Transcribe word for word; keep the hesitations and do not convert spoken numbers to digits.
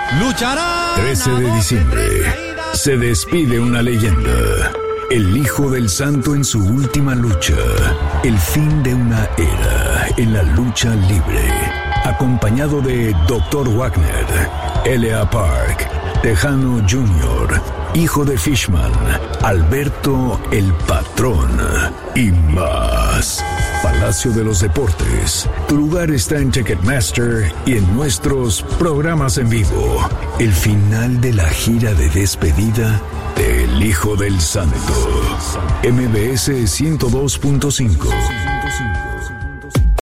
lucharán. trece de diciembre. Se despide una leyenda. El Hijo del Santo en su última lucha. El fin de una era en la lucha libre. Acompañado de doctor Wagner, L A. Park, Tejano junior, hijo de Fishman, Alberto el Patrón y más. Palacio de los Deportes. Tu lugar está en Ticketmaster y en nuestros programas en vivo. El final de la gira de despedida del Hijo del Santo. M B S ciento dos punto cinco.